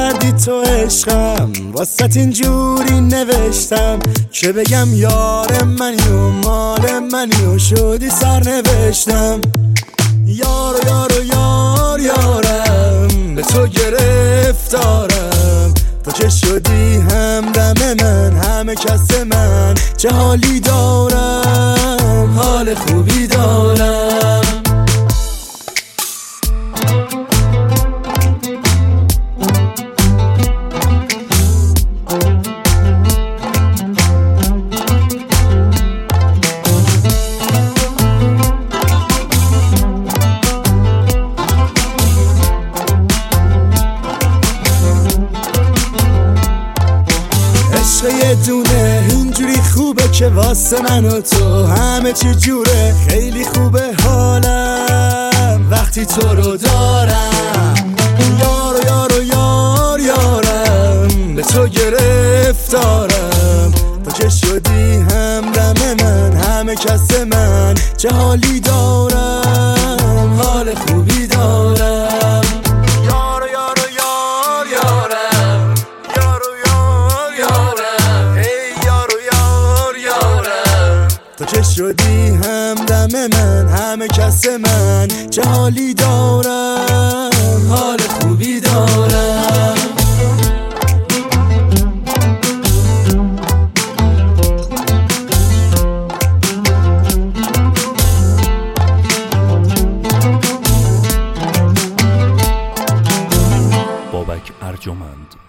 کردی تو عشقم، واسط اینجوری نوشتم که بگم یار منی و مال منی و شدی سرنوشتم. یارو یارو یار یارم، به تو گرفتارم، تو که شدی همدم من، همه کس من، چه حالی دارم، حال خوبی دارم. یه دونه اینجوری خوبه که واسه من و تو همه چی جوره، خیلی خوبه حالم وقتی تو رو دارم. یارو یارو یار یارم، به تو گرفتارم، تو که شدی همدم من، همه کس من، چه حالی دارم، حال خوبی دارم. یارو یارو یار یارم، یارو یار یارم، تو که شدی همدم من، همه کس من، چه حالی دارم، حال خوبی دارم. بابک ارجمند